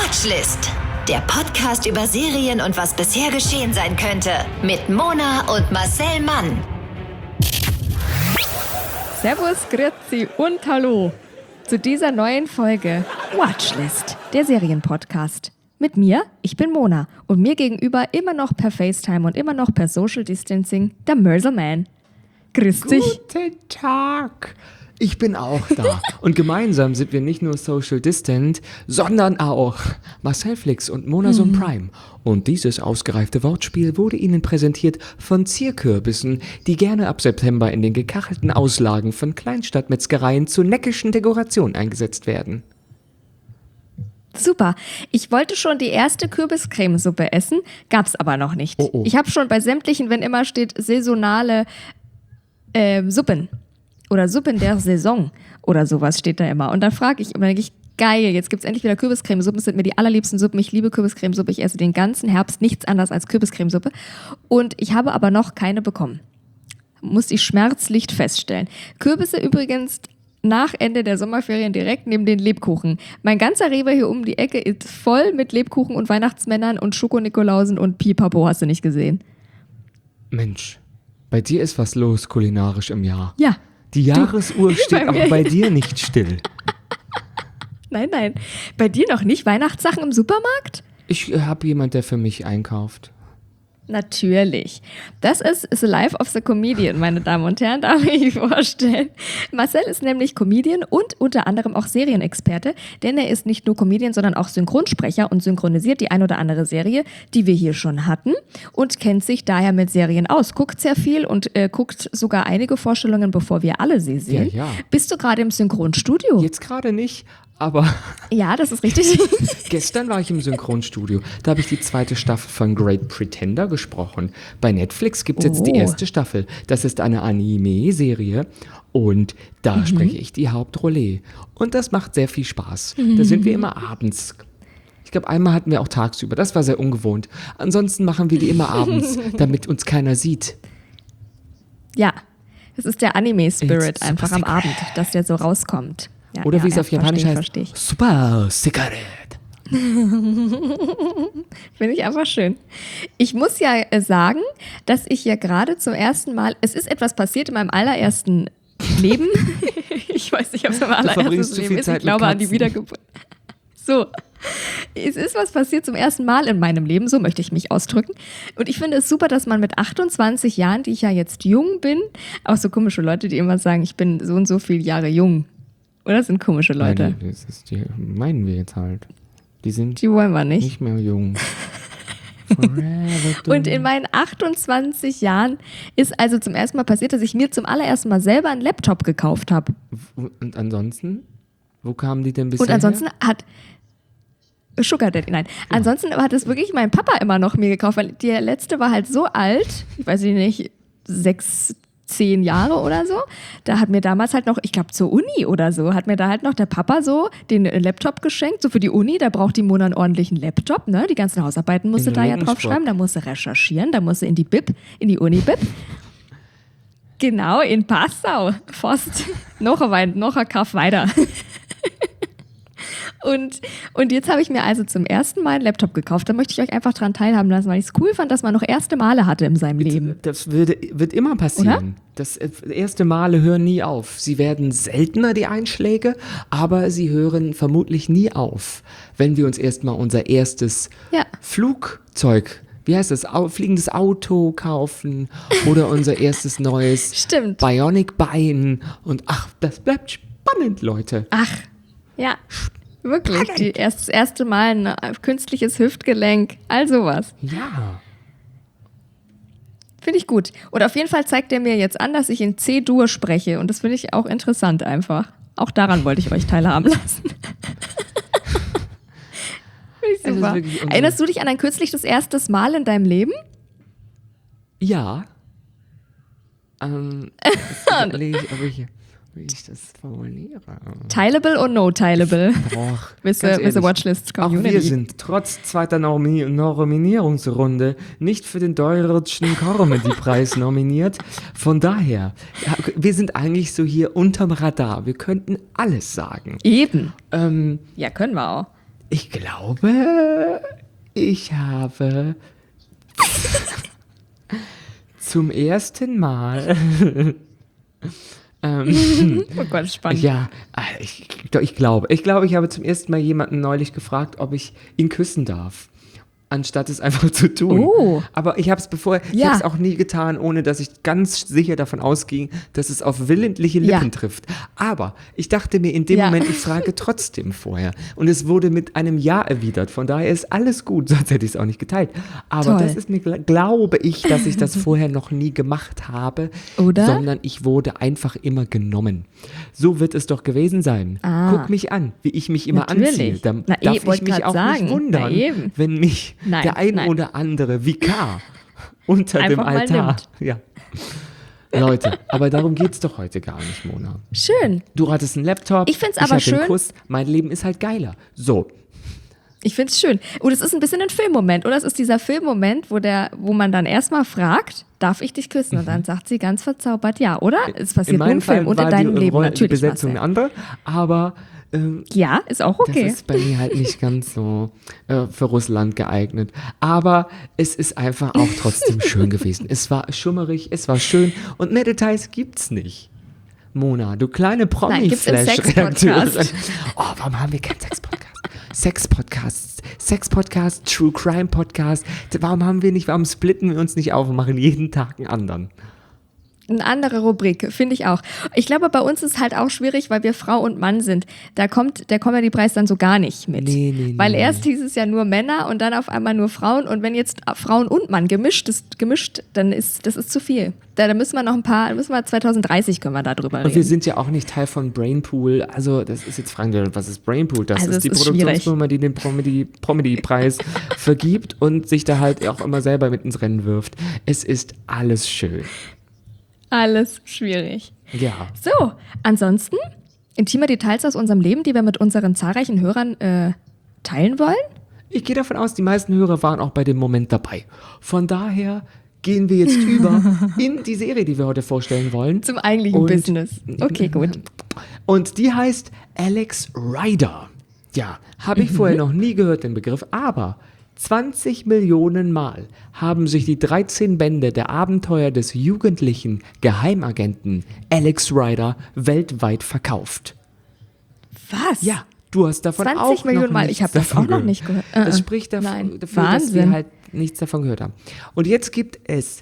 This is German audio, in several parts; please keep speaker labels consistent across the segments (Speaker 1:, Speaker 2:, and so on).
Speaker 1: Watchlist. Der Podcast über Serien und was bisher geschehen sein könnte. Mit Mona und Marcel Mann.
Speaker 2: Servus, grüezi und hallo zu dieser neuen Folge Watchlist, der Serienpodcast. Mit mir, ich bin Mona und mir gegenüber immer noch per FaceTime und immer noch per Social Distancing der Mörselman. Grüß dich.
Speaker 3: Guten Tag. Ich bin auch da. Und gemeinsam sind wir nicht nur Social Distant, sondern auch Marcel Flix und Monason Prime. Und dieses ausgereifte Wortspiel wurde Ihnen präsentiert von Zierkürbissen, die gerne ab September in den gekachelten Auslagen von Kleinstadtmetzgereien zur neckischen Dekoration eingesetzt werden.
Speaker 2: Super. Ich wollte schon die erste Kürbiscremesuppe essen, gab's aber noch nicht.
Speaker 3: Oh.
Speaker 2: Ich habe schon bei sämtlichen, wenn immer steht, saisonale Suppen oder Suppen der Saison oder sowas steht da immer. Und dann frage ich immer, denke ich, geil, jetzt gibt's endlich wieder Kürbiscremesuppen. Das sind mir die allerliebsten Suppen. Ich liebe Kürbiscremesuppe. Ich esse den ganzen Herbst nichts anderes als Kürbiscremesuppe. Und ich habe aber noch keine bekommen. Musste ich schmerzlich feststellen. Kürbisse übrigens nach Ende der Sommerferien direkt neben den Lebkuchen. Mein ganzer Rewe hier um die Ecke ist voll mit Lebkuchen und Weihnachtsmännern und Schoko-Nikolausen und Pipapo, hast du nicht gesehen.
Speaker 3: Mensch, bei dir ist was los kulinarisch im Jahr.
Speaker 2: Ja.
Speaker 3: Die Jahresuhr steht auch bei dir nicht still.
Speaker 2: Nein. Bei dir noch nicht Weihnachtssachen im Supermarkt?
Speaker 3: Ich habe jemand, der für mich einkauft.
Speaker 2: Natürlich. Das ist The Life of the Comedian, meine Damen und Herren, darf ich vorstellen. Marcel ist nämlich Comedian und unter anderem auch Serienexperte, denn er ist nicht nur Comedian, sondern auch Synchronsprecher und synchronisiert die ein oder andere Serie, die wir hier schon hatten und kennt sich daher mit Serien aus. Guckt sehr viel und guckt sogar einige Vorstellungen, bevor wir alle sie sehen.
Speaker 3: Ja.
Speaker 2: Bist du gerade im Synchronstudio?
Speaker 3: Jetzt gerade nicht, aber
Speaker 2: Ja, das ist richtig.
Speaker 3: gestern war ich im Synchronstudio. Da habe ich die zweite Staffel von Great Pretender gesprochen. Bei Netflix gibt es jetzt die erste Staffel. Das ist eine Anime-Serie und da spreche ich die Hauptrolle. Und das macht sehr viel Spaß. Da sind wir immer abends. Ich glaube, einmal hatten wir auch tagsüber. Das war sehr ungewohnt. Ansonsten machen wir die immer abends, damit uns keiner sieht.
Speaker 2: Ja, es ist der Anime-Spirit
Speaker 3: It's
Speaker 2: einfach
Speaker 3: super
Speaker 2: am Abend, dass der so rauskommt. Ja,
Speaker 3: Oder wie es auf Japanisch heißt,
Speaker 2: verstehe ich.
Speaker 3: Super Secret.
Speaker 2: Finde ich einfach schön. Ich muss ja sagen, dass ich ja gerade zum ersten Mal, es ist etwas passiert in meinem allerersten Leben. Ich weiß nicht, ob es mein
Speaker 3: verbringst
Speaker 2: allererstes
Speaker 3: zu
Speaker 2: Leben
Speaker 3: viel
Speaker 2: ist.
Speaker 3: Zeit
Speaker 2: Ich glaube
Speaker 3: mit
Speaker 2: an die
Speaker 3: Katzen.
Speaker 2: Wiedergeburt. So. Es ist was passiert zum ersten Mal in meinem Leben, so möchte ich mich ausdrücken. Und ich finde es super, dass man mit 28 Jahren, die ich ja jetzt jung bin, auch so komische Leute, die immer sagen, ich bin so und so viele Jahre jung. Oder das sind komische Leute?
Speaker 3: Nein, die meinen wir jetzt halt. Die sind
Speaker 2: Die wollen wir nicht.
Speaker 3: nicht mehr jung. Forever
Speaker 2: Und in meinen 28 Jahren ist also zum ersten Mal passiert, dass ich mir zum allerersten Mal selber einen Laptop gekauft habe.
Speaker 3: Und ansonsten? Wo kamen die denn bisher
Speaker 2: Und ansonsten hat Sugar Daddy, nein. Ansonsten hat es wirklich mein Papa immer noch mir gekauft, weil der letzte war halt so alt, ich weiß nicht, 10 Jahre oder so. Da hat mir damals halt noch, ich glaube zur Uni oder so, hat mir da halt noch der Papa so den Laptop geschenkt, so für die Uni, da braucht die Mona einen ordentlichen Laptop, ne? Die ganzen Hausarbeiten musste
Speaker 3: In
Speaker 2: da ja
Speaker 3: Regensburg.
Speaker 2: draufschreiben, da musste recherchieren, da musste in die Bib, in die Uni-Bib. Genau, in Passau. Forst, noch ein Kaff weiter. Und jetzt habe ich mir also zum ersten Mal einen Laptop gekauft. Da möchte ich euch einfach dran teilhaben lassen, weil ich es cool fand, dass man noch erste Male hatte in seinem Leben.
Speaker 3: Das wird immer passieren. Das erste Male hören nie auf. Sie werden seltener, die Einschläge, aber sie hören vermutlich nie auf, wenn wir uns erstmal unser erstes
Speaker 2: Ja.
Speaker 3: Flugzeug, wie heißt das, fliegendes Auto kaufen oder unser erstes neues
Speaker 2: Stimmt.
Speaker 3: Bionic-Bein. Und ach, das bleibt spannend, Leute.
Speaker 2: Ach, ja, wirklich. Das erste Mal ein künstliches Hüftgelenk, all sowas.
Speaker 3: Ja.
Speaker 2: Finde ich gut. Und auf jeden Fall zeigt er mir jetzt an, dass ich in C-Dur spreche. Und das finde ich auch interessant einfach. Auch daran wollte ich euch teilhaben lassen. Finde ich
Speaker 3: Es ist
Speaker 2: super.
Speaker 3: wirklich unser-
Speaker 2: Erinnerst du dich an ein kürzliches erstes Mal in deinem Leben?
Speaker 3: Ja. Überlege ich, wie ich das formuliere.
Speaker 2: Teilable or no teilable?
Speaker 3: Boah,
Speaker 2: With
Speaker 3: ganz
Speaker 2: the
Speaker 3: ehrlich,
Speaker 2: Watchlist
Speaker 3: auch
Speaker 2: Community.
Speaker 3: wir sind trotz zweiter Nominierungsrunde nicht für den Deutschen Comedy-Preis nominiert. Von daher, ja, wir sind eigentlich so hier unterm Radar. Wir könnten alles sagen.
Speaker 2: Eben. Ja, können wir auch.
Speaker 3: Ich glaube, ich habe zum ersten Mal
Speaker 2: Oh Gott, spannend.
Speaker 3: ja, ich glaube, ich habe zum ersten Mal jemanden neulich gefragt, ob ich ihn küssen darf, anstatt es einfach zu tun.
Speaker 2: Oh.
Speaker 3: Aber ich habe es ich
Speaker 2: Ja.
Speaker 3: habe es auch nie getan, ohne dass ich ganz sicher davon ausging, dass es auf willentliche Lippen
Speaker 2: Ja.
Speaker 3: trifft. Aber ich dachte mir in dem
Speaker 2: Ja.
Speaker 3: Moment, ich frage trotzdem vorher. Und es wurde mit einem Ja erwidert. Von daher ist alles gut, sonst hätte ich es auch nicht geteilt. Aber
Speaker 2: Toll.
Speaker 3: das ist mir, glaube ich, dass ich das vorher noch nie gemacht habe.
Speaker 2: Oder?
Speaker 3: Sondern ich wurde einfach immer genommen. So wird es doch gewesen sein.
Speaker 2: Ah.
Speaker 3: Guck mich an, wie ich mich immer
Speaker 2: Natürlich.
Speaker 3: anziehe. Da
Speaker 2: Na,
Speaker 3: darf ich
Speaker 2: wollte
Speaker 3: mich
Speaker 2: grad
Speaker 3: auch
Speaker 2: sagen.
Speaker 3: nicht wundern,
Speaker 2: Na eben.
Speaker 3: wenn mich
Speaker 2: Nein,
Speaker 3: der ein
Speaker 2: nein.
Speaker 3: oder andere Vikar unter dem
Speaker 2: Einfach mal
Speaker 3: Altar.
Speaker 2: nimmt.
Speaker 3: Ja. Leute, aber darum geht's doch heute gar nicht, Mona.
Speaker 2: Schön.
Speaker 3: Du hattest einen Laptop,
Speaker 2: Ich find's aber
Speaker 3: hatte einen
Speaker 2: schön-
Speaker 3: Kuss, mein Leben ist halt geiler. So,
Speaker 2: Ich finde es schön. Und es ist ein bisschen ein Filmmoment, oder? Es ist dieser Filmmoment, wo man dann erstmal fragt, darf ich dich küssen? Und dann sagt sie ganz verzaubert ja, oder? Es passiert
Speaker 3: in
Speaker 2: nur im
Speaker 3: meinem Fall
Speaker 2: Film und in
Speaker 3: war
Speaker 2: deinem
Speaker 3: die,
Speaker 2: Leben
Speaker 3: die
Speaker 2: natürlich.
Speaker 3: Besetzung eine
Speaker 2: Marcel.
Speaker 3: andere, aber
Speaker 2: Ja, ist auch okay.
Speaker 3: das ist bei mir halt nicht ganz so für Russland geeignet. Aber es ist einfach auch trotzdem schön gewesen. Es war schummerig, es war schön und mehr Details gibt's nicht. Mona, du kleine
Speaker 2: Nein, gibt's im
Speaker 3: Promi-Flash-Redakteurin.
Speaker 2: Sex-Podcast.
Speaker 3: Oh, warum haben wir keinen Sex-Podcast? Sex-Podcast, True Crime-Podcast. Warum splitten wir uns nicht auf und machen jeden Tag einen anderen?
Speaker 2: Eine andere Rubrik, finde ich auch. Ich glaube, bei uns ist halt auch schwierig, weil wir Frau und Mann sind. Da kommt der Comedy-Preis dann so gar nicht mit.
Speaker 3: Nee.
Speaker 2: Weil erst hieß es ja nur Männer und dann auf einmal nur Frauen. Und wenn jetzt Frauen und Mann gemischt, dann ist das ist zu viel. Da müssen wir noch 2030 können wir da drüber
Speaker 3: Und
Speaker 2: reden.
Speaker 3: wir sind ja auch nicht Teil von Brainpool. Also, das ist jetzt fragen wir, was ist Brainpool? Das
Speaker 2: Also,
Speaker 3: ist
Speaker 2: es
Speaker 3: die
Speaker 2: ist
Speaker 3: Produktionsfirma, die den Promedy-Preis vergibt und sich da halt auch immer selber mit ins Rennen wirft. Es ist alles schön.
Speaker 2: Alles schwierig.
Speaker 3: Ja.
Speaker 2: So, ansonsten intime Details aus unserem Leben, die wir mit unseren zahlreichen Hörern teilen wollen.
Speaker 3: Ich gehe davon aus, die meisten Hörer waren auch bei dem Moment dabei. Von daher gehen wir jetzt über in die Serie, die wir heute vorstellen wollen.
Speaker 2: Zum eigentlichen
Speaker 3: Und-
Speaker 2: Business. Okay, gut.
Speaker 3: Und die heißt Alex Rider. Ja, habe ich vorher noch nie gehört, den Begriff, aber 20 Millionen Mal haben sich die 13 Bände der Abenteuer des jugendlichen Geheimagenten Alex Rider weltweit verkauft.
Speaker 2: Was?
Speaker 3: Ja, du hast davon
Speaker 2: 20
Speaker 3: auch
Speaker 2: Millionen
Speaker 3: noch
Speaker 2: Mal.
Speaker 3: nichts
Speaker 2: Ich habe das
Speaker 3: davon
Speaker 2: auch noch nicht gehört.
Speaker 3: Das spricht
Speaker 2: Nein.
Speaker 3: dafür, dass wir
Speaker 2: Wahnsinn.
Speaker 3: halt nichts davon gehört haben. Und jetzt gibt es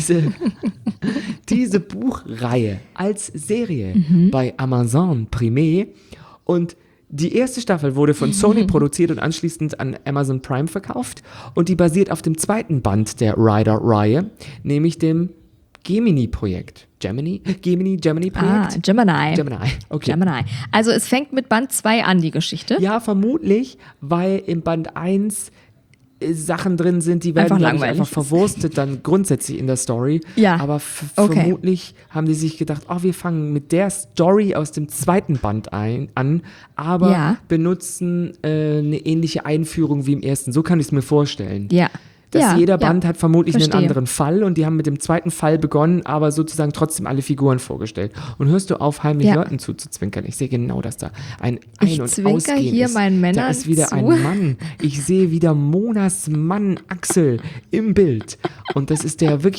Speaker 3: diese Buchreihe als Serie bei Amazon Prime und die erste Staffel wurde von Sony produziert und anschließend an Amazon Prime verkauft und die basiert auf dem zweiten Band der Rider-Reihe, nämlich dem Gemini-Projekt. Gemini-Projekt?
Speaker 2: Gemini.
Speaker 3: Okay.
Speaker 2: Gemini. Also es fängt mit Band 2 an, die Geschichte.
Speaker 3: Ja, vermutlich, weil im Band 1 Sachen drin sind, die werden
Speaker 2: Einfach
Speaker 3: glaub ich,
Speaker 2: langweilig.
Speaker 3: einfach verwurstet dann grundsätzlich in der Story.
Speaker 2: Ja.
Speaker 3: Aber
Speaker 2: Okay.
Speaker 3: vermutlich haben die sich gedacht, wir fangen mit der Story aus dem zweiten Band an, aber
Speaker 2: Ja.
Speaker 3: benutzen eine ähnliche Einführung wie im ersten. So kann ich es mir vorstellen.
Speaker 2: Ja.
Speaker 3: Jeder Band hat vermutlich
Speaker 2: Verstehe.
Speaker 3: einen anderen Fall und die haben mit dem zweiten Fall begonnen, aber sozusagen trotzdem alle Figuren vorgestellt. Und hörst du auf, heimlich
Speaker 2: Ja.
Speaker 3: Leuten zuzuzwinkern? Ich sehe genau, dass da ein
Speaker 2: Ich
Speaker 3: Ein- und
Speaker 2: zwinker
Speaker 3: Ausgehen
Speaker 2: hier
Speaker 3: ist.
Speaker 2: meinen Männern
Speaker 3: Da ist wieder
Speaker 2: zu.
Speaker 3: ein Mann. Ich sehe wieder Monas Mann Axel im Bild. Und das ist der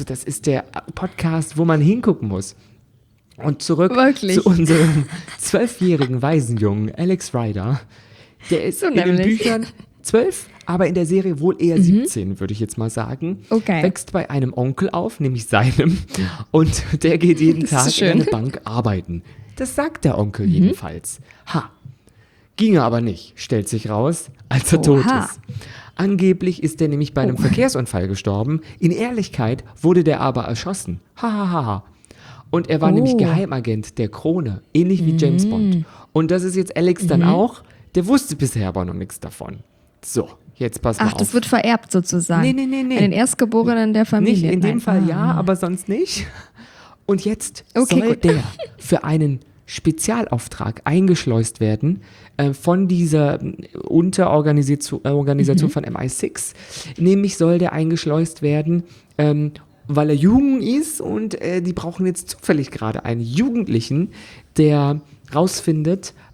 Speaker 3: Podcast, wo man hingucken muss. Und zurück
Speaker 2: Wirklich?
Speaker 3: zu unserem 12-jährigen Waisenjungen, Alex Rider. Der ist
Speaker 2: So
Speaker 3: in den
Speaker 2: nämlich.
Speaker 3: Büchern 12, aber in der Serie wohl eher 17, würde ich jetzt mal sagen.
Speaker 2: Okay.
Speaker 3: Wächst bei einem Onkel auf, nämlich seinem. Und der geht jeden
Speaker 2: Das ist
Speaker 3: Tag in
Speaker 2: schön.
Speaker 3: eine Bank arbeiten. Das sagt der Onkel jedenfalls. Ginge aber nicht, stellt sich raus, als er tot
Speaker 2: Oha.
Speaker 3: ist. Angeblich ist er nämlich bei einem Verkehrsunfall gestorben. In Ehrlichkeit wurde der aber erschossen. Ha. Und er war nämlich Geheimagent der Krone, ähnlich wie James Bond. Und das ist jetzt Alex dann auch. Der wusste bisher aber noch nichts davon. So, jetzt pass mal
Speaker 2: Ach,
Speaker 3: auf.
Speaker 2: das wird vererbt sozusagen.
Speaker 3: Nee.
Speaker 2: An den Erstgeborenen der Familie.
Speaker 3: Nicht in dem
Speaker 2: Nein.
Speaker 3: Fall ja, aber sonst nicht. Und jetzt
Speaker 2: Okay,
Speaker 3: soll
Speaker 2: gut.
Speaker 3: der für einen Spezialauftrag eingeschleust werden von dieser Unterorganisation von MI6. Nämlich soll der eingeschleust werden, weil er jung ist und die brauchen jetzt zufällig gerade einen Jugendlichen, der rausfindet,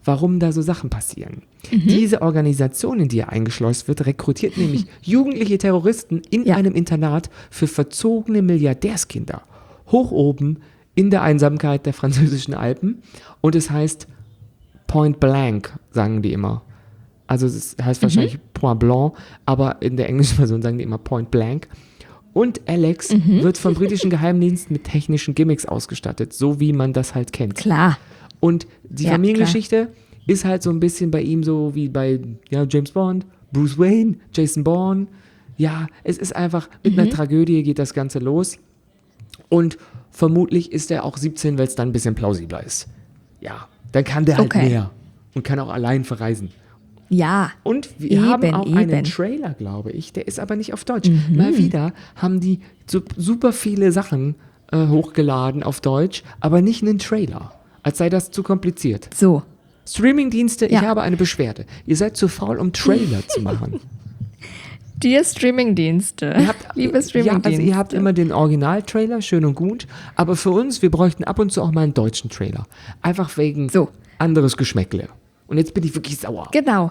Speaker 3: warum da so Sachen passieren. Diese Organisation, in die er eingeschleust wird, rekrutiert nämlich jugendliche Terroristen in einem Internat für verzogene Milliardärskinder. Hoch oben in der Einsamkeit der französischen Alpen. Und es heißt Point Blank, sagen die immer. Also es heißt wahrscheinlich Point Blanc, aber in der englischen Version sagen die immer Point Blank. Und Alex wird vom britischen Geheimdienst mit technischen Gimmicks ausgestattet, so wie man das halt kennt.
Speaker 2: Klar.
Speaker 3: Und die Familiengeschichte ist halt so ein bisschen bei ihm so wie bei James Bond, Bruce Wayne, Jason Bourne. Ja, es ist einfach, mit einer Tragödie geht das Ganze los. Und vermutlich ist er auch 17, weil es dann ein bisschen plausibler ist. Ja, dann kann der halt mehr und kann auch allein verreisen.
Speaker 2: Ja.
Speaker 3: Und wir haben auch einen Trailer, glaube ich, der ist aber nicht auf Deutsch. Mal wieder haben die super viele Sachen hochgeladen auf Deutsch, aber nicht einen Trailer. Als sei das zu kompliziert.
Speaker 2: So.
Speaker 3: Streamingdienste, ich habe eine Beschwerde. Ihr seid zu faul, um Trailer zu machen.
Speaker 2: Dir Streamingdienste. Liebe Streamingdienste.
Speaker 3: Ja, also ihr habt immer den Original-Trailer, schön und gut. Aber für uns, wir bräuchten ab und zu auch mal einen deutschen Trailer. Einfach wegen anderes Geschmäckle. Und jetzt bin ich wirklich sauer.
Speaker 2: Genau.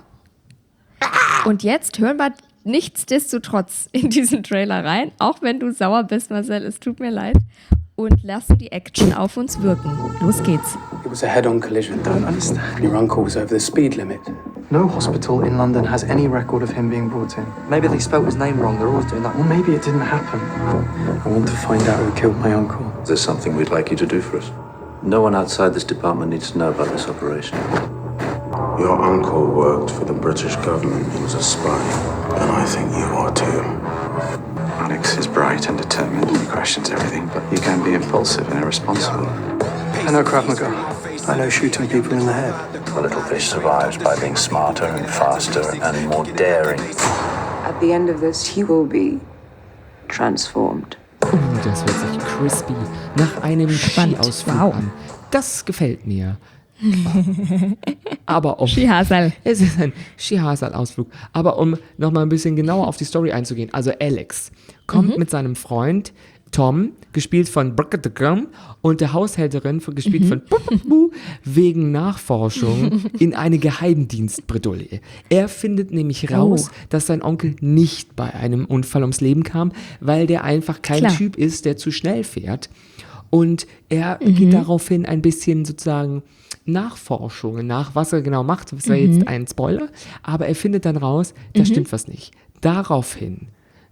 Speaker 2: Und jetzt hören wir nichtsdestotrotz in diesen Trailer rein, auch wenn du sauer bist, Marcel, es tut mir leid. Und lassen die Action auf uns wirken. Los geht's.
Speaker 4: It was a head-on collision. Don't understand. Your uncle was over the speed limit. No hospital in London has any record of him being brought in.
Speaker 5: Maybe they spelt his name wrong. They're always doing that.
Speaker 4: Or maybe it didn't happen. I want to find out who killed my uncle.
Speaker 6: Is there something we'd like you to do for us? No one outside this department needs to know about this operation.
Speaker 7: Your uncle worked for the British government. He was a spy. And I think you are too.
Speaker 4: Alex is bright and determined. He questions everything, but he can be impulsive and irresponsible. I know Krav Maga. I know shooting people in the head.
Speaker 6: The little fish survives by being smarter and faster and more daring.
Speaker 8: At the end of this, he will be transformed.
Speaker 3: Das hört sich crispy nach einem Skiausflug an. Das gefällt mir. Aber
Speaker 2: Skihasal.
Speaker 3: Es ist ein Skihasal-Ausflug. Aber um nochmal ein bisschen genauer auf die Story einzugehen. Also Alex kommt mit seinem Freund Tom, gespielt von Brrrr, und der Haushälterin, gespielt von wegen Nachforschung in eine Geheimdienstbredouille. Er findet nämlich raus, dass sein Onkel nicht bei einem Unfall ums Leben kam, weil der einfach kein Typ ist, der zu schnell fährt. Und er geht daraufhin ein bisschen sozusagen Nachforschungen nach, was er genau macht. Das wäre jetzt ein Spoiler. Aber er findet dann raus, da stimmt was nicht. Daraufhin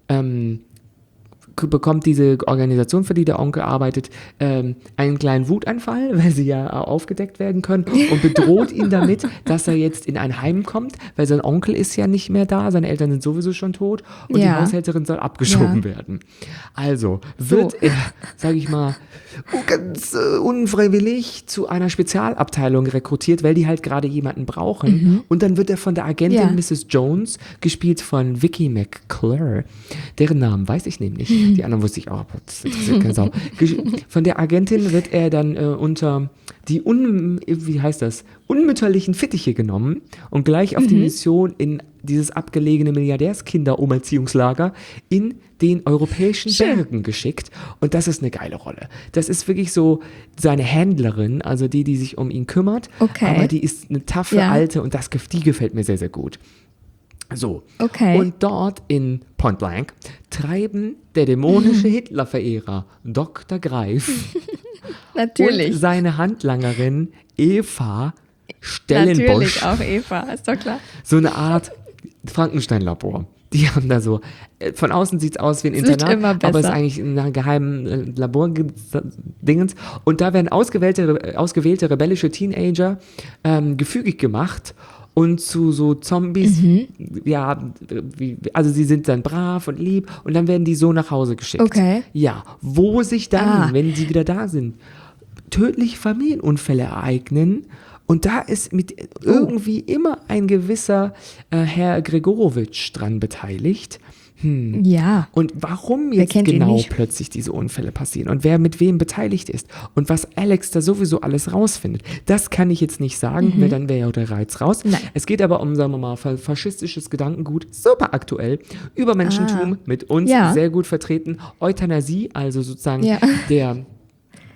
Speaker 3: bekommt diese Organisation, für die der Onkel arbeitet, einen kleinen Wutanfall, weil sie ja aufgedeckt werden können, und bedroht ihn damit, dass er jetzt in ein Heim kommt, weil sein Onkel ist ja nicht mehr da, seine Eltern sind sowieso schon tot und die Haushälterin soll abgeschoben werden. Also wird er, sage ich mal, ganz unfreiwillig zu einer Spezialabteilung rekrutiert, weil die halt gerade jemanden brauchen, und dann wird er von der Agentin Mrs. Jones, gespielt von Vicky McClure, deren Namen weiß ich nämlich, die anderen wusste ich auch, aber das interessiert keine Sau. Von der Agentin wird er dann unter die unmütterlichen Fittiche genommen und gleich auf die Mission in dieses abgelegene Milliardärskinder-Umerziehungslager in den europäischen Bergen geschickt. Und das ist eine geile Rolle. Das ist wirklich so seine Händlerin, also die sich um ihn kümmert. Okay. Aber die ist eine taffe Alte, und die gefällt mir sehr, sehr gut. So, und dort in Point Blank treiben der dämonische Hitlerverehrer Dr. Greif und seine Handlangerin Eva Stellenbosch.
Speaker 2: Natürlich auch Eva, ist doch klar.
Speaker 3: So eine Art Frankenstein-Labor. Die haben da so, von außen sieht es aus wie ein Internat, aber es ist eigentlich ein geheimen Labor-Dingens. Und da werden ausgewählte rebellische Teenager gefügig gemacht und zu so Zombies, also sie sind dann brav und lieb, und dann werden die so nach Hause geschickt. Okay. Ja, wo sich dann, wenn sie wieder da sind, tödliche Familienunfälle ereignen, und da ist mit irgendwie immer ein gewisser Herr Gregorowitsch dran beteiligt. Ja. Und warum jetzt genau plötzlich diese Unfälle passieren und wer mit wem beteiligt ist und was Alex da sowieso alles rausfindet, das kann ich jetzt nicht sagen, weil dann wäre ja der Reiz raus. Nein. Es geht aber um, sagen wir mal, faschistisches Gedankengut, super aktuell, Übermenschentum mit uns sehr gut vertreten, Euthanasie, also sozusagen der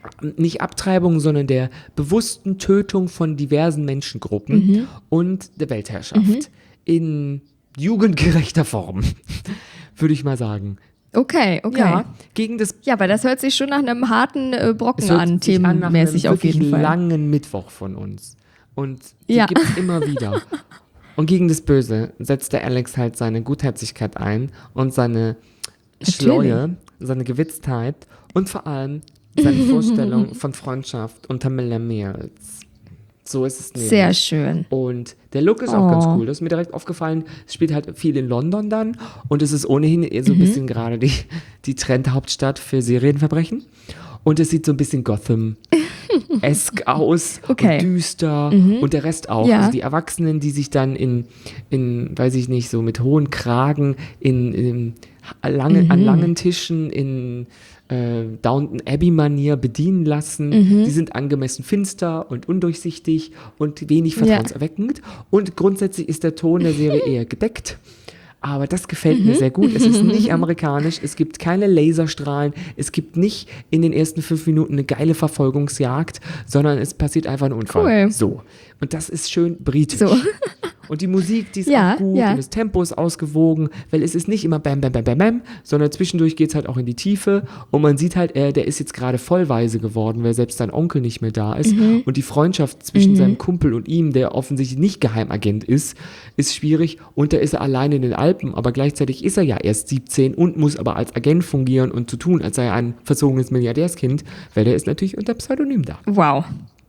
Speaker 3: nicht Abtreibung, sondern der bewussten Tötung von diversen Menschengruppen und der Weltherrschaft in jugendgerechter Form, würde ich mal sagen.
Speaker 2: Okay.
Speaker 3: Ja, gegen das
Speaker 2: Ja, weil das hört sich schon nach einem harten Brocken
Speaker 3: Es hört
Speaker 2: an,
Speaker 3: sich an nach
Speaker 2: themenmäßig
Speaker 3: einem
Speaker 2: auf jeden
Speaker 3: wirklich
Speaker 2: Fall.
Speaker 3: langen Mittwoch von uns. Und die
Speaker 2: Ja.
Speaker 3: gibt es immer wieder. Und gegen das Böse setzt der Alex halt seine Gutherzigkeit ein und seine Schleue, seine Gewitztheit und vor allem seine Vorstellung von Freundschaft unter Millennials. So ist es nämlich.
Speaker 2: Sehr schön.
Speaker 3: Und der Look ist auch ganz cool. Das ist mir direkt aufgefallen. Es spielt halt viel in London dann. Und es ist ohnehin eher so ein bisschen gerade die Trendhauptstadt für Serienverbrechen. Und es sieht so ein bisschen Gotham-esque aus.
Speaker 2: Okay.
Speaker 3: Und düster. Und der Rest auch.
Speaker 2: Ja.
Speaker 3: Also die Erwachsenen, die sich dann in, weiß ich nicht, so mit hohen Kragen an langen Tischen in Downton Abbey-Manier bedienen lassen. Die sind angemessen finster und undurchsichtig und wenig vertrauenserweckend. Und grundsätzlich ist der Ton der Serie eher gedeckt. Aber das gefällt mir sehr gut. Es ist nicht amerikanisch, es gibt keine Laserstrahlen, es gibt nicht in den ersten 5 Minuten eine geile Verfolgungsjagd, sondern es passiert einfach ein Unfall.
Speaker 2: Cool.
Speaker 3: So. Und das ist schön britisch.
Speaker 2: So.
Speaker 3: Und die Musik, die ist
Speaker 2: Ja,
Speaker 3: auch gut
Speaker 2: ja.
Speaker 3: und das Tempo ist ausgewogen, weil es ist nicht immer bam, bam, bam, bam, bam, sondern zwischendurch geht es halt auch in die Tiefe und man sieht halt, der ist jetzt gerade vollweise geworden, weil selbst sein Onkel nicht mehr da ist und die Freundschaft zwischen seinem Kumpel und ihm, der offensichtlich nicht Geheimagent ist schwierig und da ist er allein in den Alpen, aber gleichzeitig ist er ja erst 17 und muss aber als Agent fungieren und so tun, als sei er ein verzogenes Milliardärskind, weil der ist natürlich unter Pseudonym da.
Speaker 2: Wow.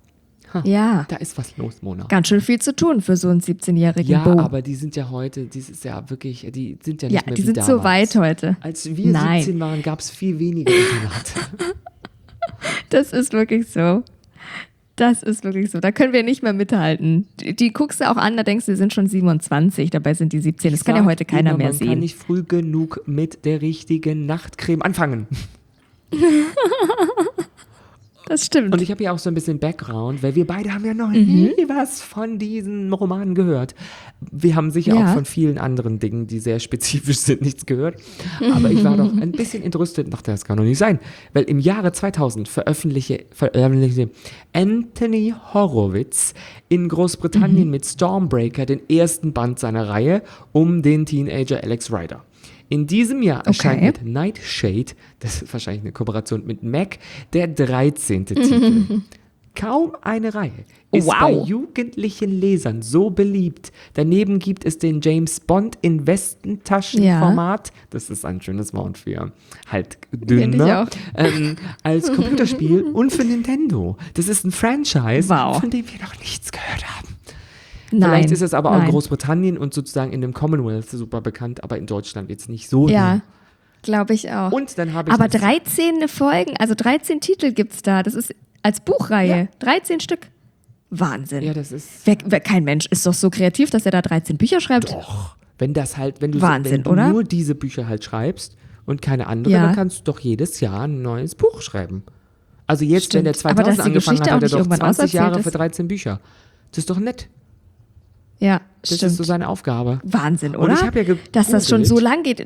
Speaker 2: Ja.
Speaker 3: Da ist was los, Mona.
Speaker 2: Ganz schön viel zu tun für so einen 17-jährigen
Speaker 3: Ja,
Speaker 2: Bo.
Speaker 3: aber die sind ja heute, die sind ja wirklich, die sind ja nicht
Speaker 2: Ja,
Speaker 3: mehr
Speaker 2: die
Speaker 3: wie
Speaker 2: sind
Speaker 3: damals.
Speaker 2: so weit heute.
Speaker 3: Als wir
Speaker 2: Nein.
Speaker 3: 17 waren, gab es viel weniger Internate.
Speaker 2: Das ist wirklich so. Das ist wirklich so. Da können wir nicht mehr mithalten. Die guckst du auch an, da denkst du, die sind schon 27, dabei sind die 17. Das kann ja heute keiner mehr
Speaker 3: Man kann
Speaker 2: sehen.
Speaker 3: nicht früh genug mit der richtigen Nachtcreme anfangen.
Speaker 2: Das stimmt.
Speaker 3: Und ich habe ja auch so ein bisschen Background, weil wir beide haben ja noch nie was von diesen Romanen gehört. Wir haben sicher
Speaker 2: Ja.
Speaker 3: auch von vielen anderen Dingen, die sehr spezifisch sind, nichts gehört. Aber ich war doch ein bisschen entrüstet und dachte, das kann doch nicht sein. Weil im Jahre 2000 veröffentlichte Anthony Horowitz in Großbritannien mit Stormbreaker den ersten Band seiner Reihe um den Teenager Alex Rider. In diesem Jahr erscheint mit Nightshade, das ist wahrscheinlich eine Kooperation mit Mac, der 13. Titel. Kaum eine Reihe ist bei jugendlichen Lesern so beliebt. Daneben gibt es den James Bond in Westentaschenformat, das ist ein schönes Wort für halt dünner, als Computerspiel und für Nintendo. Das ist ein Franchise, von dem wir noch nichts gehört haben. Vielleicht ist es aber auch in Großbritannien und sozusagen in dem Commonwealth super bekannt, aber in Deutschland jetzt nicht so.
Speaker 2: Ja, glaube ich auch.
Speaker 3: Und dann habe ich
Speaker 2: aber 13 Folgen, also 13 Titel gibt's da. Das ist als Buchreihe. 13 Stück. Wahnsinn.
Speaker 3: Ja, das ist.
Speaker 2: Kein Mensch ist doch so kreativ, dass er da 13 Bücher schreibt.
Speaker 3: Doch. Wenn das halt, wenn du
Speaker 2: Wahnsinn, oder?
Speaker 3: nur diese Bücher halt schreibst und keine andere, dann kannst du doch jedes Jahr ein neues Buch schreiben. Also jetzt,
Speaker 2: Stimmt.
Speaker 3: wenn der
Speaker 2: Aber dass
Speaker 3: 2000
Speaker 2: die
Speaker 3: angefangen
Speaker 2: Geschichte
Speaker 3: hat,
Speaker 2: auch
Speaker 3: hat er
Speaker 2: nicht
Speaker 3: doch
Speaker 2: irgendwann
Speaker 3: 20 Jahre
Speaker 2: auserzählt
Speaker 3: für
Speaker 2: ist.
Speaker 3: 13 Bücher. Das ist doch nett.
Speaker 2: Ja,
Speaker 3: Das
Speaker 2: stimmt.
Speaker 3: ist so seine Aufgabe.
Speaker 2: Wahnsinn,
Speaker 3: Und
Speaker 2: oder?
Speaker 3: ich habe ja
Speaker 2: dass das schon so lang geht.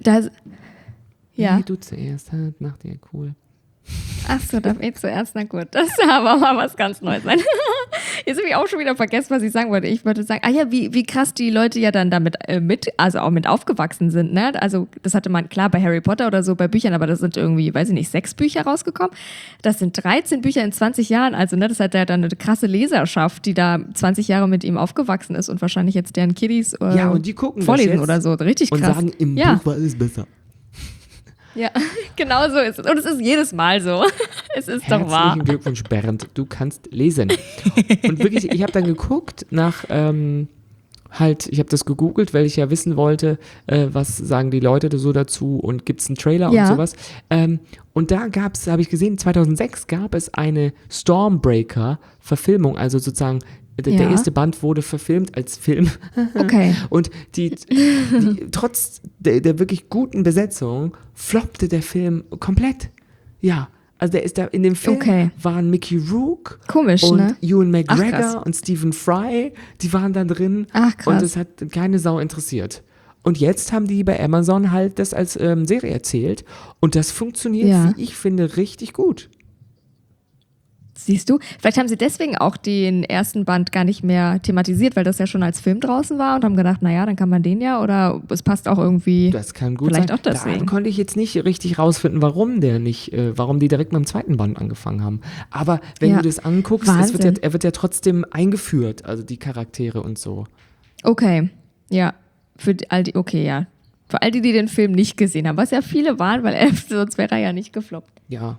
Speaker 2: Ja.
Speaker 3: Nee, du zuerst, halt, nach dir, cool.
Speaker 2: Ach so, darf ich zuerst? Na gut, das aber mal was ganz Neues sein. Jetzt habe ich auch schon wieder vergessen, was ich sagen wollte. Ich wollte sagen, wie krass die Leute ja dann damit also auch mit aufgewachsen sind. Ne? Also das hatte man, klar, bei Harry Potter oder so, bei Büchern, aber das sind irgendwie, weiß ich nicht, 6 Bücher rausgekommen. Das sind 13 Bücher in 20 Jahren. Also ne, das hat ja dann eine krasse Leserschaft, die da 20 Jahre mit ihm aufgewachsen ist und wahrscheinlich jetzt deren Kiddies
Speaker 3: Ja, und die gucken
Speaker 2: vorlesen
Speaker 3: das jetzt
Speaker 2: oder so. Richtig krass.
Speaker 3: und sagen, im Buch war alles besser.
Speaker 2: Ja, genau so ist es. Und es ist jedes Mal so. Es ist doch wahr.
Speaker 3: Herzlichen Glückwunsch, Bernd. Du kannst lesen. Und wirklich, ich habe dann geguckt nach, ich habe das gegoogelt, weil ich ja wissen wollte, was sagen die Leute so dazu und gibt es einen Trailer und sowas. Und da habe ich gesehen, 2006 gab es eine Stormbreaker-Verfilmung, also sozusagen der erste Band wurde verfilmt als Film.
Speaker 2: Okay.
Speaker 3: Und trotz der wirklich guten Besetzung floppte der Film komplett. Ja, also der ist da in dem Film waren Mickey Rourke
Speaker 2: Komisch,
Speaker 3: und
Speaker 2: ne?
Speaker 3: Ewan
Speaker 2: Ach,
Speaker 3: McGregor
Speaker 2: krass.
Speaker 3: und Stephen Fry, die waren da drin.
Speaker 2: Ach, krass.
Speaker 3: Und es hat keine Sau interessiert. Und jetzt haben die bei Amazon halt das als Serie erzählt. Und das funktioniert, wie ich finde, richtig gut.
Speaker 2: Siehst du? Vielleicht haben sie deswegen auch den ersten Band gar nicht mehr thematisiert, weil das ja schon als Film draußen war und haben gedacht, naja, dann kann man den ja oder es passt auch irgendwie.
Speaker 3: Das kann gut
Speaker 2: vielleicht
Speaker 3: sein.
Speaker 2: Auch deswegen.
Speaker 3: Da konnte ich jetzt nicht richtig rausfinden, warum die direkt mit dem zweiten Band angefangen haben. Aber wenn du das anguckst, er wird ja trotzdem eingeführt, also die Charaktere und so.
Speaker 2: Okay, ja. Für all die den Film nicht gesehen haben, was ja viele waren, weil sonst wäre er ja nicht gefloppt.
Speaker 3: Ja.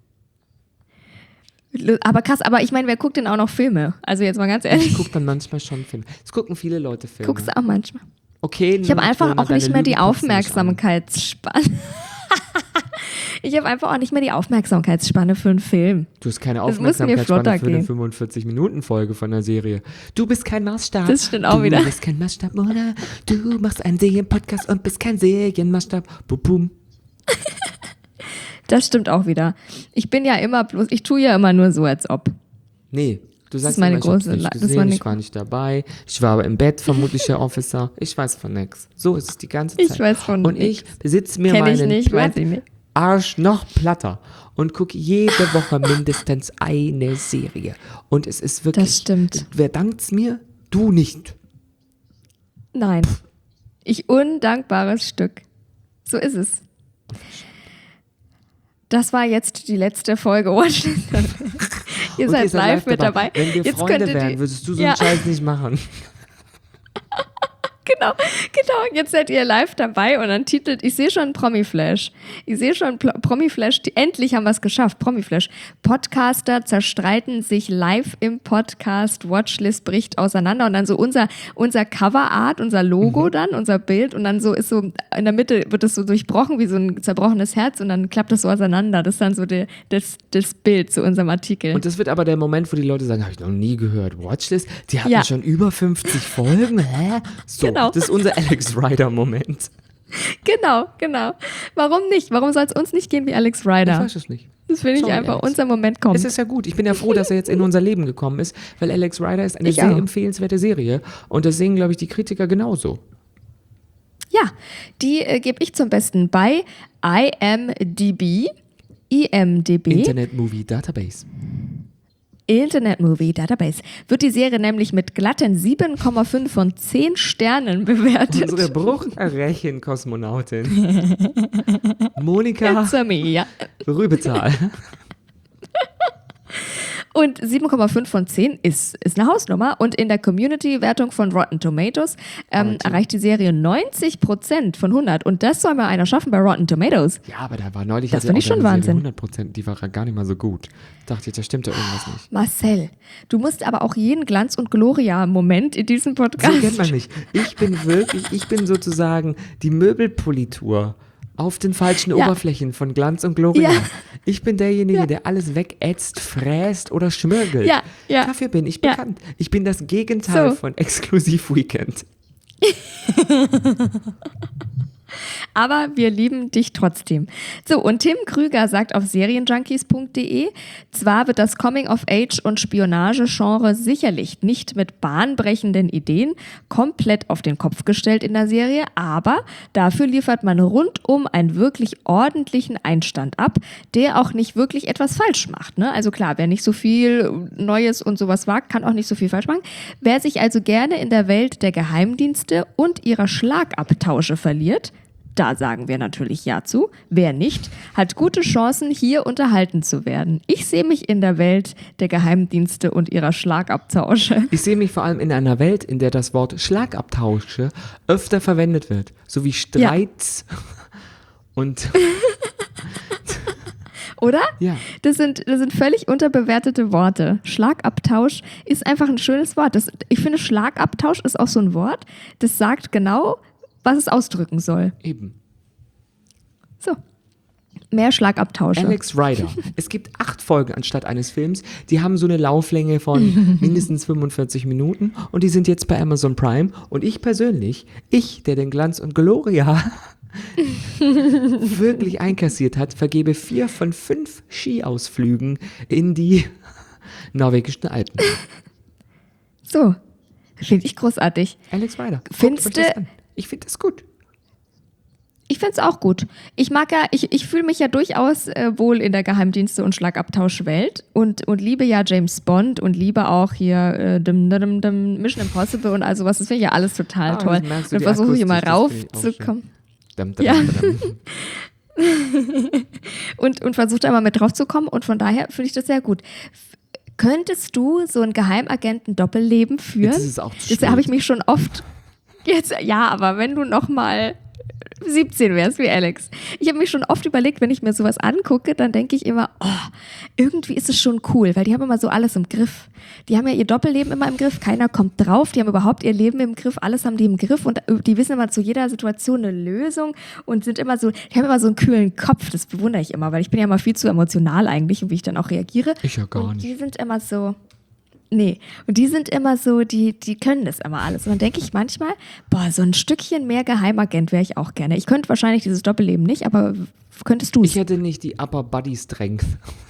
Speaker 2: Aber krass, aber ich meine, wer guckt denn auch noch Filme? Also jetzt mal ganz ehrlich.
Speaker 3: Ich gucke dann manchmal schon Filme. Es gucken viele Leute Filme.
Speaker 2: Guckst du auch manchmal?
Speaker 3: Okay.
Speaker 2: Ich habe einfach auch nicht mehr die Aufmerksamkeitsspanne. Ich habe einfach auch nicht mehr die Aufmerksamkeitsspanne für einen Film.
Speaker 3: Du hast keine
Speaker 2: Das muss mir flotter
Speaker 3: Aufmerksamkeitsspanne für eine
Speaker 2: gehen.
Speaker 3: 45-Minuten-Folge von einer Serie. Du bist kein Maßstab.
Speaker 2: Das stimmt auch wieder.
Speaker 3: Du bist kein Maßstab, Mona. Du machst einen Serienpodcast und bist kein Serienmaßstab. Bum, bum.
Speaker 2: Das stimmt auch wieder. Ich tue ja immer nur so, als ob.
Speaker 3: Nee, du sagst
Speaker 2: meine
Speaker 3: immer, ich hab's
Speaker 2: große
Speaker 3: nicht gesehen, ich war nicht dabei. Ich war aber im Bett, vermutlich der Officer. Ich weiß von nix. So ist es die ganze Zeit.
Speaker 2: Ich weiß von
Speaker 3: Und
Speaker 2: nix.
Speaker 3: ich besitze mir
Speaker 2: Kenn ich
Speaker 3: meinen
Speaker 2: nicht, weiß ich nicht.
Speaker 3: Arsch noch platter und gucke jede Woche mindestens eine Serie. Und es ist wirklich...
Speaker 2: Das stimmt.
Speaker 3: Wer dankt's mir? Du nicht.
Speaker 2: Nein. Ich undankbares Stück. So ist es. Das war jetzt die letzte Folge Watchlist. Ihr
Speaker 3: Und
Speaker 2: seid live mit dabei.
Speaker 3: Wenn wir
Speaker 2: Jetzt
Speaker 3: Freunde
Speaker 2: könntet
Speaker 3: wären,
Speaker 2: ihr-
Speaker 3: würdest du so einen Scheiß nicht machen.
Speaker 2: Genau. Jetzt seid ihr live dabei und dann titelt, ich sehe schon Promiflash. Ich sehe schon Promiflash, endlich haben wir es geschafft, Promiflash. Podcaster zerstreiten sich live im Podcast, Watchlist bricht auseinander und dann so unser Coverart, unser Logo dann, unser Bild und dann so ist so, in der Mitte wird es so durchbrochen wie so ein zerbrochenes Herz und dann klappt es so auseinander. Das ist dann so das Bild zu unserem Artikel.
Speaker 3: Und das wird aber der Moment, wo die Leute sagen, habe ich noch nie gehört. Watchlist? Die hatten schon über 50 Folgen? Hä? So,
Speaker 2: Genau.
Speaker 3: das ist unser Alex Rider-Moment.
Speaker 2: Genau. Warum nicht? Warum soll es uns nicht gehen wie Alex Rider?
Speaker 3: Ich weiß es nicht.
Speaker 2: Das finde ich
Speaker 3: Sorry,
Speaker 2: einfach,
Speaker 3: Alex.
Speaker 2: unser Moment kommt.
Speaker 3: Es ist ja gut. Ich bin ja froh, dass er jetzt in unser Leben gekommen ist, weil Alex Rider ist eine
Speaker 2: Ich
Speaker 3: sehr
Speaker 2: auch.
Speaker 3: empfehlenswerte Serie. Und das sehen, glaube ich, die Kritiker genauso.
Speaker 2: Ja, die gebe ich zum Besten bei IMDb.
Speaker 3: Internet Movie Database.
Speaker 2: Internet Movie Database. Wird die Serie nämlich mit glatten 7,5 von 10 Sternen bewertet.
Speaker 3: Unsere Bruchrechen-Kosmonautin. Monika
Speaker 2: It's me, ja.
Speaker 3: Rübezahl.
Speaker 2: Und 7,5 von 10 ist eine Hausnummer. Und in der Community-Wertung von Rotten Tomatoes erreicht die Serie 90% von 100. Und das soll mal einer schaffen bei Rotten Tomatoes.
Speaker 3: Ja, aber da war neulich
Speaker 2: Das finde ich schon Wahnsinn.
Speaker 3: 100%, die war gar nicht mal so gut. Dachte ich, da stimmt ja irgendwas nicht.
Speaker 2: Marcel, du musst aber auch jeden Glanz- und Gloria-Moment in diesem Podcast...
Speaker 3: So kennt man nicht. Ich bin sozusagen die Möbelpolitur auf den falschen Oberflächen von Glanz und Gloria.
Speaker 2: Ja.
Speaker 3: Ich bin derjenige, der alles wegätzt, fräst oder schmirgelt.
Speaker 2: Ja.
Speaker 3: Dafür bin ich bekannt. Ich bin das Gegenteil
Speaker 2: So.
Speaker 3: von Exklusiv Weekend.
Speaker 2: Aber wir lieben dich trotzdem. So, und Tim Krüger sagt auf serienjunkies.de, zwar wird das Coming-of-Age- und Spionage-Genre sicherlich nicht mit bahnbrechenden Ideen komplett auf den Kopf gestellt in der Serie, aber dafür liefert man rundum einen wirklich ordentlichen Einstand ab, der auch nicht wirklich etwas falsch macht. Ne? Also klar, wer nicht so viel Neues und sowas wagt, kann auch nicht so viel falsch machen. Wer sich also gerne in der Welt der Geheimdienste und ihrer Schlagabtausche verliert, da sagen wir natürlich ja zu. Wer nicht, hat gute Chancen, hier unterhalten zu werden. Ich sehe mich in der Welt der Geheimdienste und ihrer Schlagabtausche.
Speaker 3: Ich sehe mich vor allem in einer Welt, in der das Wort Schlagabtausche öfter verwendet wird. So wie Streits und...
Speaker 2: Oder?
Speaker 3: Ja.
Speaker 2: Das sind völlig unterbewertete Worte. Schlagabtausch ist einfach ein schönes Wort. Ich finde, Schlagabtausch ist auch so ein Wort, das sagt genau, was es ausdrücken soll.
Speaker 3: Eben.
Speaker 2: So. Mehr Schlagabtausche.
Speaker 3: Alex Rider. Es gibt 8 Folgen anstatt eines Films. Die haben so eine Lauflänge von mindestens 45 Minuten und die sind jetzt bei Amazon Prime. Und ich persönlich, der den Glanz und Gloria wirklich einkassiert hat, vergebe 4 von 5 Skiausflügen in die norwegischen Alpen.
Speaker 2: So. Finde ich großartig.
Speaker 3: Alex Rider.
Speaker 2: Findest
Speaker 3: Guckt euch das
Speaker 2: du-
Speaker 3: an. Ich finde das gut.
Speaker 2: Ich finde es auch gut. Ich mag ja, ich fühle mich ja durchaus wohl in der Geheimdienste- und Schlagabtauschwelt und liebe ja James Bond und liebe auch hier Mission Impossible und all sowas. Das finde ich ja alles total toll.
Speaker 3: merkst du,
Speaker 2: Dann
Speaker 3: die
Speaker 2: versuche ich immer
Speaker 3: Akustik, das finde ich auch
Speaker 2: raufzukommen.
Speaker 3: Dam, dam,
Speaker 2: Ja.
Speaker 3: dam, dam.
Speaker 2: Und versucht da immer mit drauf zu kommen und von daher finde ich das sehr gut. Könntest du so ein Geheimagenten-Doppelleben führen?
Speaker 3: Jetzt ist es auch zu
Speaker 2: Das
Speaker 3: spät.
Speaker 2: habe ich mich schon oft. Jetzt, ja, aber wenn du noch mal 17 wärst wie Alex. Ich habe mich schon oft überlegt, wenn ich mir sowas angucke, dann denke ich immer, oh, irgendwie ist es schon cool, weil die haben immer so alles im Griff. Die haben ja ihr Doppelleben immer im Griff, keiner kommt drauf, die haben überhaupt ihr Leben im Griff, alles haben die im Griff und die wissen immer zu jeder Situation eine Lösung und sind immer so, die haben immer so einen kühlen Kopf, das bewundere ich immer, weil ich bin ja immer viel zu emotional eigentlich und wie ich dann auch reagiere.
Speaker 3: Ich ja gar
Speaker 2: und
Speaker 3: nicht.
Speaker 2: die sind immer so, nee, und die sind immer so, die können das immer alles. Und dann denke ich manchmal, boah, so ein Stückchen mehr Geheimagent wäre ich auch gerne. Ich könnte wahrscheinlich dieses Doppelleben nicht, aber könntest du es?
Speaker 3: Ich hätte nicht die Upper Body Strength.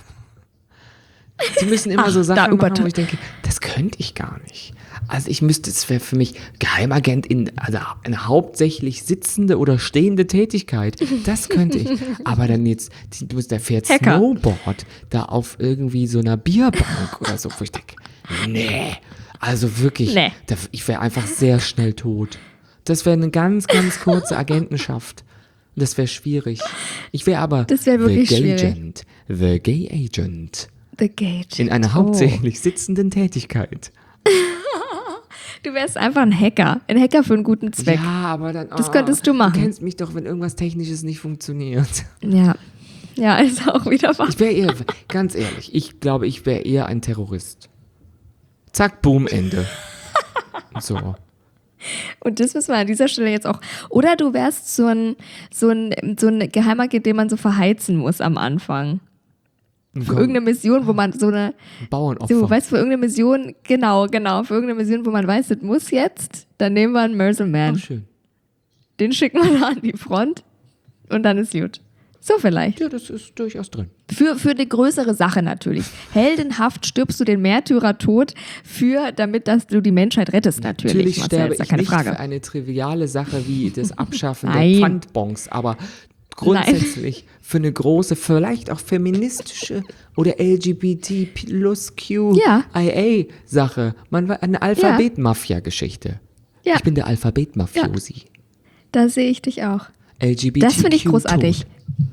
Speaker 3: Die müssen immer so
Speaker 2: Ach,
Speaker 3: Sachen
Speaker 2: da
Speaker 3: machen, wo ich denke, das könnte ich gar nicht. Also ich müsste, es wäre für mich Geheimagent also eine hauptsächlich sitzende oder stehende Tätigkeit. Das könnte ich. Aber dann jetzt, der fährt
Speaker 2: Hacker.
Speaker 3: Snowboard da auf irgendwie so einer Bierbank oder so, wo ich denke, nee, also wirklich,
Speaker 2: Nee.
Speaker 3: ich wäre einfach sehr schnell tot. Das wäre eine ganz, ganz kurze Agentenschaft. Das wäre schwierig. Ich wäre aber
Speaker 2: Das wäre wirklich
Speaker 3: the Gay
Speaker 2: schwierig.
Speaker 3: Agent, the Gay Agent.
Speaker 2: The Gate.
Speaker 3: In einer hauptsächlich sitzenden Tätigkeit.
Speaker 2: Du wärst einfach ein Hacker. Ein Hacker für einen guten Zweck.
Speaker 3: Ja, aber dann.
Speaker 2: Das könntest du machen.
Speaker 3: Du kennst mich doch, wenn irgendwas Technisches nicht funktioniert.
Speaker 2: Ja. Ja, ist auch wieder wahr.
Speaker 3: Ich wäre eher, ganz ehrlich, ich glaube, ich wäre eher ein Terrorist. Zack, boom, Ende. So.
Speaker 2: Und das müssen wir an dieser Stelle jetzt auch. Oder du wärst so ein Geheimagent, den man so verheizen muss am Anfang. Für irgendeine Mission, wo man so eine.
Speaker 3: Bauernopfer.
Speaker 2: So, weißt du, für irgendeine Mission, genau, für irgendeine Mission, wo man weiß, das muss jetzt, dann nehmen wir einen Mercer-Man.
Speaker 3: Oh, schön.
Speaker 2: Den schicken wir da an die Front und dann ist gut. So vielleicht.
Speaker 3: Ja, das ist durchaus drin.
Speaker 2: Für eine größere Sache natürlich. Heldenhaft stirbst du den Märtyrertod dass du die Menschheit rettest natürlich.
Speaker 3: Natürlich
Speaker 2: Marcel,
Speaker 3: sterbe
Speaker 2: ist ja
Speaker 3: ich
Speaker 2: keine
Speaker 3: nicht
Speaker 2: Frage.
Speaker 3: für eine triviale Sache wie das Abschaffen
Speaker 2: Nein.
Speaker 3: der Pfandbons, aber grundsätzlich für eine große, vielleicht auch feministische oder LGBT plus
Speaker 2: Ja.
Speaker 3: QIA-Sache. Eine Alphabet-Mafia-Geschichte.
Speaker 2: Ja.
Speaker 3: Ich bin der Alphabet-Mafiosi.
Speaker 2: Da sehe ich dich auch.
Speaker 3: LGBTQ
Speaker 2: Das finde ich großartig.
Speaker 3: tot.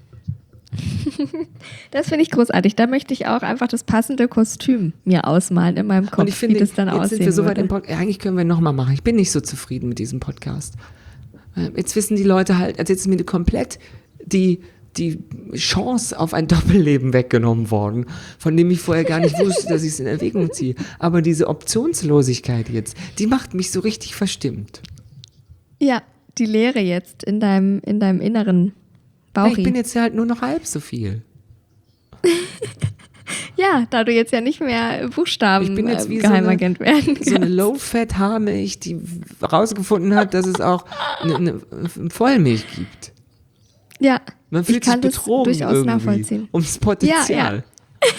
Speaker 2: Das finde ich großartig. Da möchte ich auch einfach das passende Kostüm mir ausmalen in meinem Kopf,
Speaker 3: Und ich finde,
Speaker 2: wie das dann
Speaker 3: jetzt
Speaker 2: aussehen
Speaker 3: sind wir so weit
Speaker 2: würde.
Speaker 3: im Podcast. Eigentlich können wir nochmal machen. Ich bin nicht so zufrieden mit diesem Podcast. Jetzt wissen die Leute halt, also jetzt ist mir komplett die Chance auf ein Doppelleben weggenommen worden, von dem ich vorher gar nicht wusste, dass ich es in Erwägung ziehe. Aber diese Optionslosigkeit jetzt, die macht mich so richtig verstimmt.
Speaker 2: Ja, die Leere jetzt in deinem inneren Bauchi.
Speaker 3: Ich bin jetzt halt nur noch halb so viel.
Speaker 2: Ja, da du jetzt ja nicht mehr Buchstaben
Speaker 3: Ich bin jetzt wie
Speaker 2: Geheimagent werden kannst.
Speaker 3: so eine Low-Fat-Haarmilch, die rausgefunden hat, dass es auch eine Vollmilch gibt.
Speaker 2: Ja,
Speaker 3: Man
Speaker 2: ich
Speaker 3: fühlt sich
Speaker 2: kann das
Speaker 3: betrogen
Speaker 2: durchaus
Speaker 3: irgendwie
Speaker 2: nachvollziehen.
Speaker 3: ums Potenzial.
Speaker 2: Ja.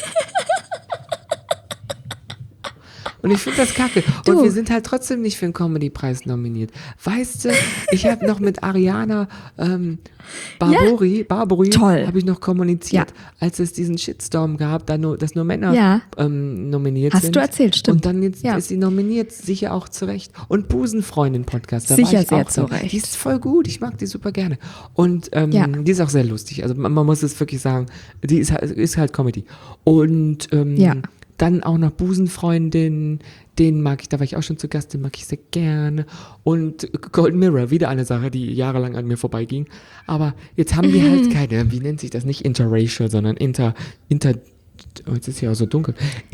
Speaker 3: Und ich finde das kacke.
Speaker 2: Du.
Speaker 3: Und wir sind halt trotzdem nicht für den Comedy-Preis nominiert. Weißt du, ich habe noch mit Ariana Barbori
Speaker 2: Toll.
Speaker 3: habe ich noch kommuniziert,
Speaker 2: Ja.
Speaker 3: als es diesen Shitstorm gab, dass nur Männer
Speaker 2: Ja.
Speaker 3: nominiert
Speaker 2: Hast
Speaker 3: sind.
Speaker 2: du erzählt, stimmt.
Speaker 3: Und dann jetzt
Speaker 2: Ja.
Speaker 3: ist sie nominiert, sicher auch zu Recht. Und Busenfreundin-Podcast, da
Speaker 2: Sicher
Speaker 3: war ich
Speaker 2: sehr
Speaker 3: auch
Speaker 2: zu
Speaker 3: dabei.
Speaker 2: Recht.
Speaker 3: Die ist voll gut, ich mag die super gerne. Und
Speaker 2: Ja.
Speaker 3: die ist auch sehr lustig. Also man muss es wirklich sagen, die ist halt Comedy. Und
Speaker 2: Ja.
Speaker 3: dann auch noch Busenfreundin, den mag ich, da war ich auch schon zu Gast, den mag ich sehr gerne. Und Golden Mirror, wieder eine Sache, die jahrelang an mir vorbeiging. Aber jetzt haben die halt keine, wie nennt sich das, nicht interracial, sondern oh, jetzt ist hier auch so dunkel.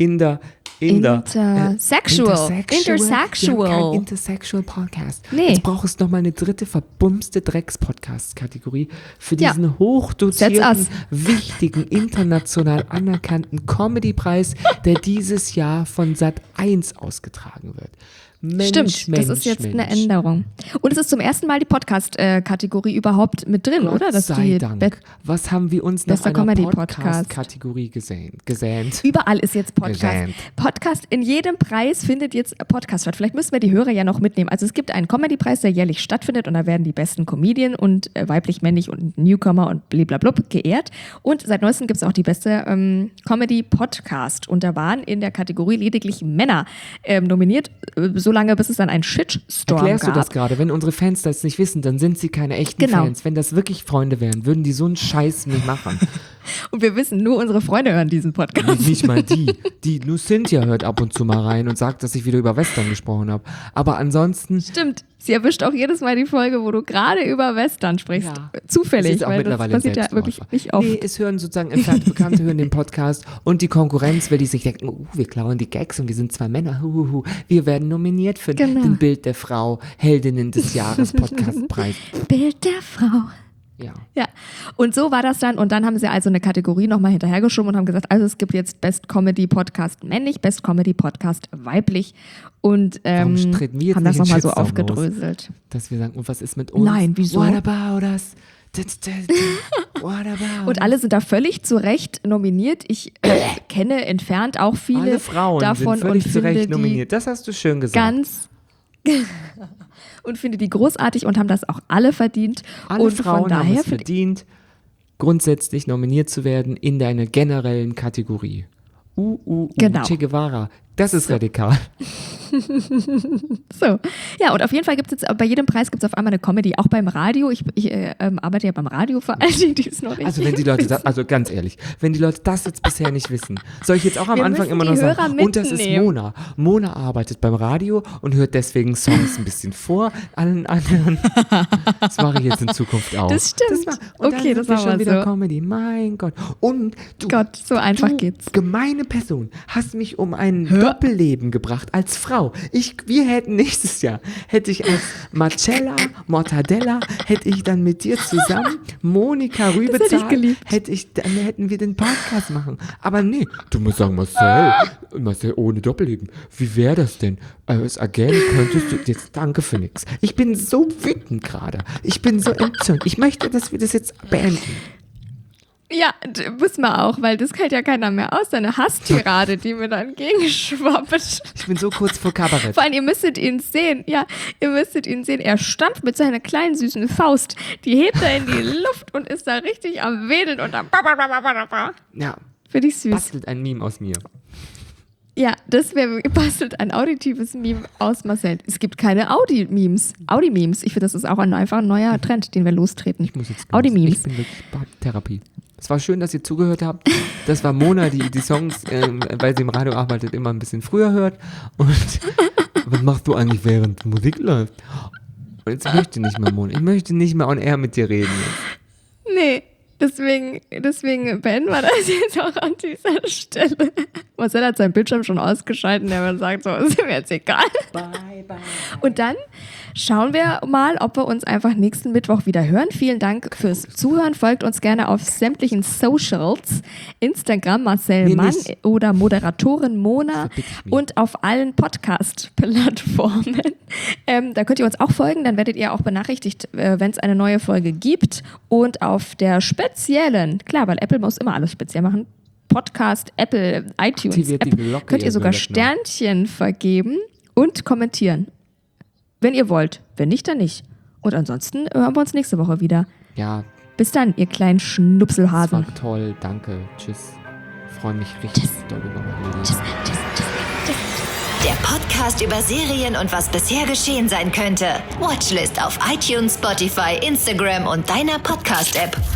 Speaker 2: Intersexual.
Speaker 3: Wir haben keinen Intersexual Podcast.
Speaker 2: Nee.
Speaker 3: Jetzt braucht es nochmal eine dritte verbumste Drecks-Podcast-Kategorie für
Speaker 2: Ja.
Speaker 3: diesen hochdotierten,
Speaker 2: That's us.
Speaker 3: wichtigen, international anerkannten Comedy-Preis, der dieses Jahr von Sat.1 ausgetragen wird.
Speaker 2: Stimmt, das ist jetzt eine Änderung. Und es ist zum ersten Mal die Podcast-Kategorie überhaupt mit drin, oder?
Speaker 3: Gott sei Dank. Was haben wir uns nach einer Podcast-Kategorie gesehnt?
Speaker 2: Überall ist jetzt Podcast.
Speaker 3: Gesehnt.
Speaker 2: Podcast, in jedem Preis findet jetzt Podcast statt. Vielleicht müssen wir die Hörer ja noch mitnehmen. Also es gibt einen Comedy-Preis, der jährlich stattfindet und da werden die besten Comedian und weiblich, männlich und Newcomer und blablabla geehrt. Und seit neuestem gibt es auch die beste Comedy-Podcast. Und da waren in der Kategorie lediglich Männer nominiert, so lange, bis es dann einen Shitstorm
Speaker 3: Erklärst
Speaker 2: gab.
Speaker 3: du das gerade? Wenn unsere Fans das nicht wissen, dann sind sie keine echten Fans. Wenn das wirklich Freunde wären, würden die so einen Scheiß nicht machen.
Speaker 2: Und wir wissen, nur unsere Freunde hören diesen Podcast.
Speaker 3: Nicht mal die. Nur Cynthia hört ab und zu mal rein und sagt, dass ich wieder über Western gesprochen habe. Aber ansonsten...
Speaker 2: Stimmt. Sie erwischt auch jedes Mal die Folge, wo du gerade über Western sprichst. Ja. Zufällig,
Speaker 3: auch
Speaker 2: weil
Speaker 3: mittlerweile
Speaker 2: das passiert ja wirklich nicht oft.
Speaker 3: Nee, es hören sozusagen entfernte Bekannte hören den Podcast und die Konkurrenz, weil die sich denken, wir klauen die Gags und wir sind 2 Männer. Wir werden nominiert für den Bild der Frau, Heldinnen des Jahres Podcastpreis.
Speaker 2: Bild der Frau. Ja. Und so war das dann. Und dann haben sie also eine Kategorie nochmal hinterhergeschoben und haben gesagt, also es gibt jetzt Best Comedy Podcast männlich, Best Comedy Podcast weiblich. Und haben das nochmal so aufgedröselt.
Speaker 3: Dass wir sagen, und was ist mit uns?
Speaker 2: Nein, wieso?
Speaker 3: What about us? What about
Speaker 2: und alle sind da völlig zu Recht nominiert. Ich kenne entfernt auch viele
Speaker 3: alle Frauen
Speaker 2: davon
Speaker 3: sind völlig
Speaker 2: und
Speaker 3: zu Recht
Speaker 2: finde
Speaker 3: nominiert. Das hast du schön gesagt.
Speaker 2: Ganz und finde die großartig und haben das auch alle verdient.
Speaker 3: Alle
Speaker 2: und
Speaker 3: Frauen
Speaker 2: von daher
Speaker 3: haben es verdient, grundsätzlich nominiert zu werden in deiner generellen Kategorie.
Speaker 2: Genau.
Speaker 3: Che Guevara. Das ist radikal.
Speaker 2: So. Ja, und auf jeden Fall gibt es jetzt, bei jedem Preis gibt es auf einmal eine Comedy, auch beim Radio. Ich arbeite ja beim Radio für all die es noch nicht
Speaker 3: Also wenn die Leute das, also ganz ehrlich, wenn die Leute das jetzt bisher nicht wissen, soll ich jetzt auch am Anfang immer noch sagen, und das ist Mona. Mona arbeitet beim Radio und hört deswegen Songs ein bisschen vor allen anderen. Das mache ich jetzt in Zukunft auch.
Speaker 2: Das stimmt.
Speaker 3: Und
Speaker 2: okay,
Speaker 3: dann
Speaker 2: das war
Speaker 3: schon wieder
Speaker 2: so.
Speaker 3: Comedy. Mein Gott. Und du,
Speaker 2: so einfach geht's.
Speaker 3: Gemeine Person, hast mich um ein Doppelleben gebracht als Frau. Wir hätten nächstes Jahr, hätte ich als Marcella Mortadella, hätte ich dann mit dir zusammen Monika Rübezahl, hätten wir den Podcast machen. Aber nee, du musst sagen, Marcel ohne Doppelleben, wie wäre das denn? Als Agent könntest du, jetzt danke für nix. Ich bin so wütend gerade. Ich bin so entzündet. Ich möchte, dass wir das jetzt beenden.
Speaker 2: Ja, müssen wir auch, weil das hält ja keiner mehr aus. Deine Hasstirade, die mir dann gegenschwappt.
Speaker 3: Ich bin so kurz vor Kabarett.
Speaker 2: Vor allem, ihr müsstet ihn sehen. Ja, ihr müsstet ihn sehen. Er stampft mit seiner kleinen, süßen Faust. Die hebt er in die Luft und ist da richtig am Wedeln und am
Speaker 3: Ja.
Speaker 2: Finde ich süß.
Speaker 3: Bastelt ein Meme aus mir.
Speaker 2: Ja, bastelt ein auditives Meme aus Marcel. Es gibt keine Audi-Memes. Ich finde, das ist auch einfach ein neuer Trend, den wir lostreten.
Speaker 3: Ich muss jetzt
Speaker 2: Audi-Memes.
Speaker 3: Ich bin wirklich Therapie. Es war schön, dass ihr zugehört habt. Das war Mona, die Songs, weil sie im Radio arbeitet, immer ein bisschen früher hört. Und was machst du eigentlich, während Musik läuft? Und jetzt möchte ich nicht mehr, Mona. Ich möchte nicht mehr on air mit dir reden jetzt.
Speaker 2: Nee, deswegen beenden wir das jetzt auch an dieser Stelle. Marcel hat seinen Bildschirm schon ausgeschaltet, der sagt so, ist mir jetzt egal.
Speaker 3: Bye, bye.
Speaker 2: Und dann schauen wir mal, ob wir uns einfach nächsten Mittwoch wieder hören. Vielen Dank fürs Zuhören. Folgt uns gerne auf sämtlichen Socials. Instagram Marcel Mann oder Moderatorin Mona und auf allen Podcast-Plattformen. Da könnt ihr uns auch folgen, dann werdet ihr auch benachrichtigt, wenn es eine neue Folge gibt. Und auf der speziellen, klar, weil Apple muss immer alles speziell machen, Podcast, Apple, iTunes App, könnt ihr sogar Sternchen vergeben und kommentieren. Wenn ihr wollt. Wenn nicht, dann nicht. Und ansonsten hören wir uns nächste Woche wieder.
Speaker 3: Ja.
Speaker 2: Bis dann, ihr kleinen Schnupselhasen.
Speaker 3: Das war toll, danke. Tschüss. Freue mich richtig doll über mein Leben.
Speaker 1: Tschüss. Der Podcast über Serien und was bisher geschehen sein könnte. Watchlist auf iTunes, Spotify, Instagram und deiner Podcast-App.